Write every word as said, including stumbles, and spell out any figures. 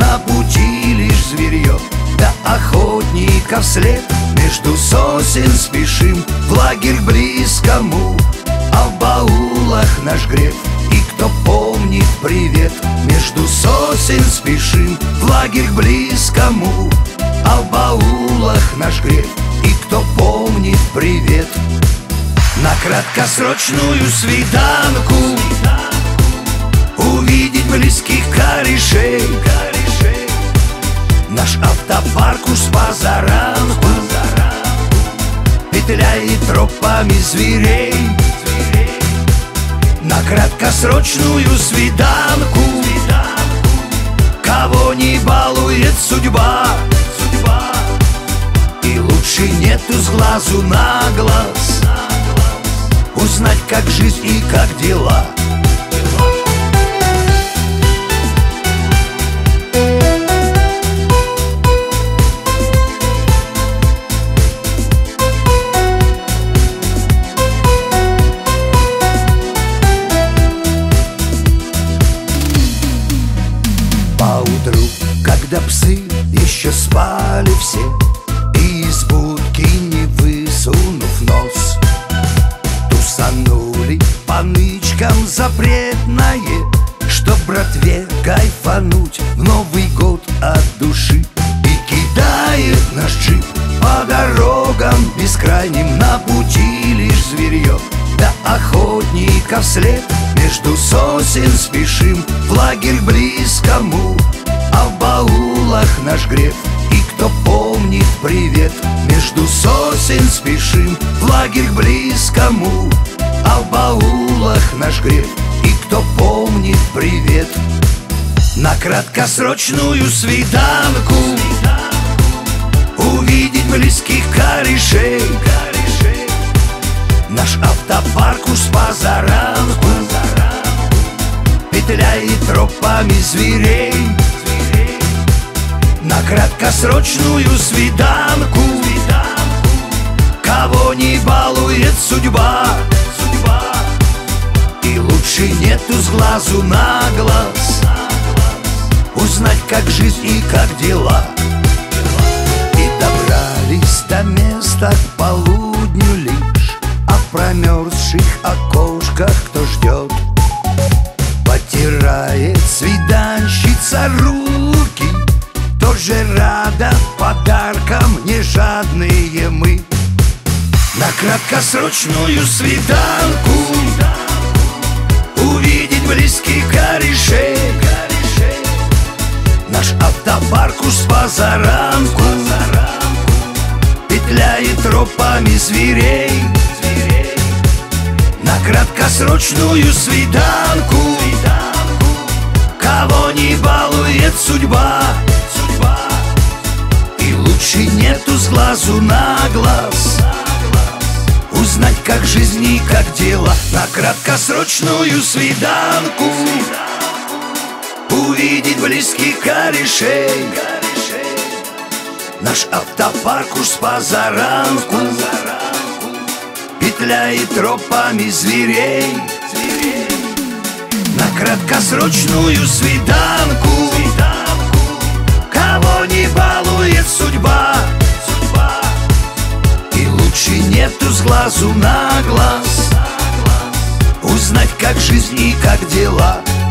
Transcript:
на пути лишь зверье, да охотника вслед. Между сосен спешим в лагерь близкому, а в баулах наш греб. И кто помнит, привет. Между сосен спешим в лагерь близкому, а в баулах наш греб. И кто помнит, привет. На краткосрочную свиданку увидеть близких корешей. Наш автопарк уж позаранку петляет тропами зверей. На краткосрочную свиданку кого не балует судьба, и лучше нету с глазу на глаз узнать, как жизнь и как дела. Поутру, когда псы еще спали все, и из будки не высунув нос, тусанули по нычкам запретное, чтоб братве кайфануть в Новый год от души. И кидает наш джип по дорогам бескрайним, на пути лишь зверье, да охотника вслед. Между сосен спешим в лагерь близкому, а в баулах наш греб. И кто помнит, привет. Между сосен спешим в лагерь близкому, а в баулах наш греб. И кто помнит, привет. На краткосрочную свиданку увидеть близких корешей. Наш автопарк уж позаранку петляет тропами зверей. На краткосрочную свиданку кого не балует судьба, и лучше нету с глазу на глаз узнать, как жизнь и как дела. И добрались до места к полудню лишь, а в промерзших окошках кто ждет. Потирает свиданщица руки, тоже рада подаркам, не жадные мы. На краткосрочную свиданку увидеть близких корешей. Наш автопарк уж позаранку петляет тропами зверей. На краткосрочную свиданку кого не балует судьба, и лучше нету с глазу на глаз узнать, как жизнь и как дела. На краткосрочную свиданку увидеть близких корешей. Наш автопарк уж позаранку петляет тропами зверей. На краткосрочную свиданку кого не балует судьба, и лучше нету с глазу на глаз узнать, как жизнь и как дела.